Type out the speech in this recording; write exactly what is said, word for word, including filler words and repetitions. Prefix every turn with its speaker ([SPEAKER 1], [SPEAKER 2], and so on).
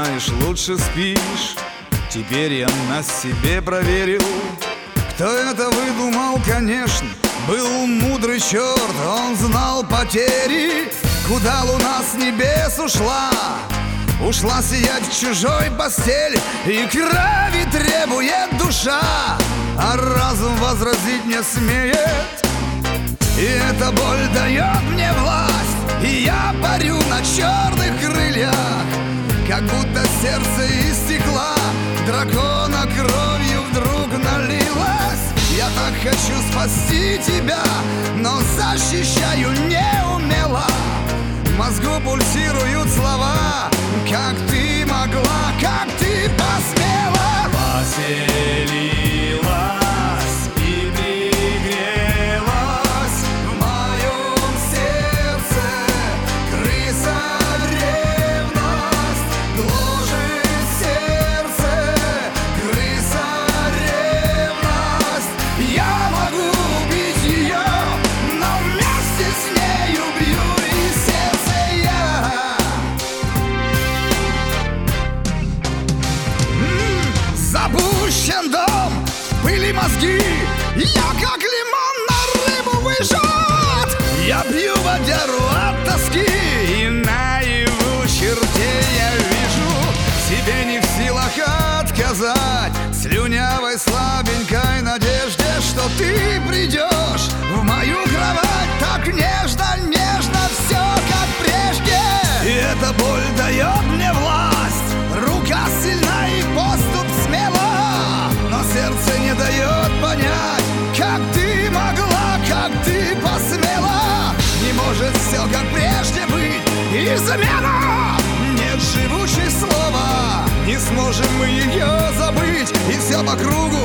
[SPEAKER 1] знаешь, лучше спишь. Теперь я на себе проверил. Кто это выдумал, конечно, был мудрый черт. Он знал потери, куда луна с небес ушла. Ушла сиять в чужой постели, и крови требует душа, а разум возразить не смеет. И эта боль дает мне власть, и я парю на черных крыльях, как будто сердце из стекла дракона кровью вдруг налилось. Я так хочу спасти тебя, но защищаю неумело. В мозгу пульсируют слова: как ты могла, как ты посмела. Поселилась и пригрелась в моем сердце крыса ревность. Гложет сердце крыса ревность. Я могу убить ее, но вместе с ней убью и сердце я. М-м, запущен дом, в пыли мозги. Я как лимон на рыбу выжат. Я пью водяру от тоски, и наяву черте я вижу. Себе не в силах отказать слюнявой слабенькой надежде, что ты придешь в мою кровать так нежно, нежно, все как прежде. И эта боль дает мне власть, рука сильна и поступ смела, но сердце не дает понять, как ты могла, как ты посмела. Не может все как прежде быть, измена. Нет живучей слова, не сможем мы ее забыть, и все по кругу